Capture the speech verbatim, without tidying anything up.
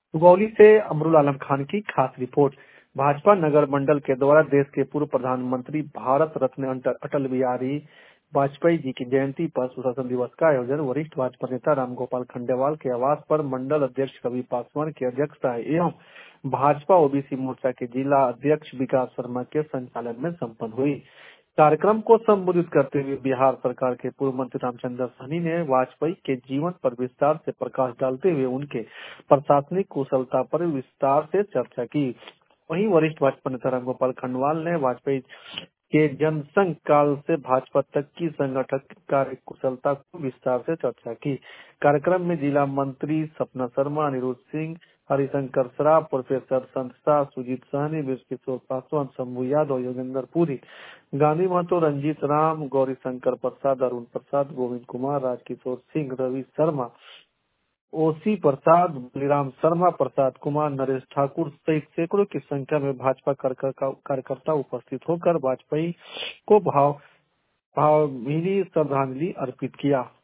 सुगौली से अमरुल आलम खान की खास रिपोर्ट। भाजपा नगर मंडल के द्वारा देश के पूर्व प्रधानमंत्री भारत रत्न अटल बिहारी वाजपेयी जी की जयंती पर सुशासन दिवस का आयोजन वरिष्ठ भाजपा नेता रामगोपाल खंडेवाल के आवास पर मंडल अध्यक्ष रवि पासवान की अध्यक्षता एवं भाजपा ओबीसी मोर्चा के जिला अध्यक्ष विकास शर्मा के संचालन में संपन्न हुई। कार्यक्रम को संबोधित करते हुए बिहार सरकार के पूर्व मंत्री रामचंद्र सहनी ने वाजपेयी के जीवन पर विस्तार से प्रकाश डालते हुए उनके प्रशासनिक कुशलता पर विस्तार से चर्चा की। वहीं वरिष्ठ भाजपा नेता रामगोपाल खंडवाल ने वाजपेयी के जनसंघ काल से भाजपा तक की संगठन कार्य कुशलता को विस्तार से चर्चा की। कार्यक्रम में जिला मंत्री सपना शर्मा, अनिरुद्ध सिंह, हरिशंकर सराफ, प्रोफेसर संत शाह, सुजीत सहनी, किशोर पासवान, शंभू यादव, योगेंद्र पुरी, गांधी महतो, रंजीत राम, गौरी शंकर प्रसाद, अरुण प्रसाद, गोविंद कुमार, राजकिशोर सिंह, रवि शर्मा, ओसी प्रसाद, बलिराम शर्मा, प्रसाद कुमार, नरेश ठाकुर सहित सैकड़ों की संख्या में भाजपा कार्यकर्ता उपस्थित होकर वाजपेयी को भाव भावभीनी श्रद्धांजलि अर्पित किया।